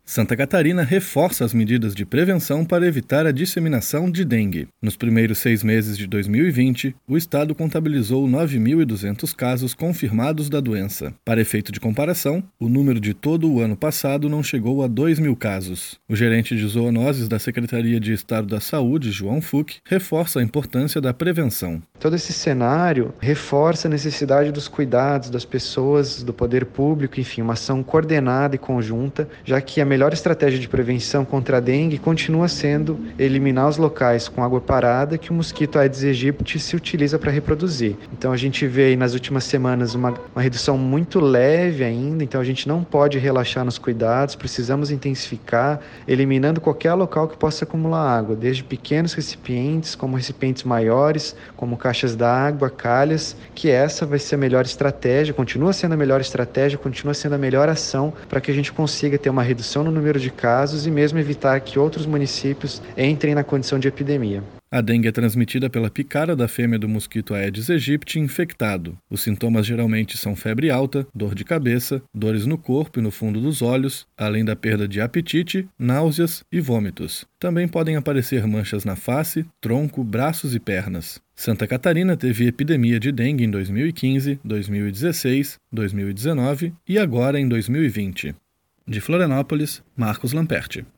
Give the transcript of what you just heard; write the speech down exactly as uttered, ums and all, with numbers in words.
Santa Catarina reforça as medidas de prevenção para evitar a disseminação de dengue. Nos primeiros seis meses de dois mil e vinte, o estado contabilizou nove mil e duzentos casos confirmados da doença. Para efeito de comparação, o número de todo o ano passado não chegou a dois mil casos. O gerente de zoonoses da Secretaria de Estado da Saúde, João Fuch, reforça a importância da prevenção. Todo esse cenário reforça a necessidade dos cuidados das pessoas, do poder público, enfim, uma ação coordenada e conjunta, já que a melhor estratégia de prevenção contra a dengue continua sendo eliminar os locais com água parada que o mosquito Aedes aegypti se utiliza para reproduzir. Então a gente vê aí nas últimas semanas uma, uma redução muito leve ainda, então a gente não pode relaxar nos cuidados, precisamos intensificar, eliminando qualquer local que possa acumular água, desde pequenos recipientes, como recipientes maiores, como caixas d'água, calhas, que essa vai ser a melhor estratégia, continua sendo a melhor estratégia, continua sendo a melhor ação para que a gente consiga ter uma redução no número de casos e mesmo evitar que outros municípios entrem na condição de epidemia. A dengue é transmitida pela picada da fêmea do mosquito Aedes aegypti infectado. Os sintomas geralmente são febre alta, dor de cabeça, dores no corpo e no fundo dos olhos, além da perda de apetite, náuseas e vômitos. Também podem aparecer manchas na face, tronco, braços e pernas. Santa Catarina teve epidemia de dengue em dois mil e quinze, dois mil e dezesseis, dois mil e dezenove e agora em dois mil e vinte. De Florianópolis, Marcos Lamperti.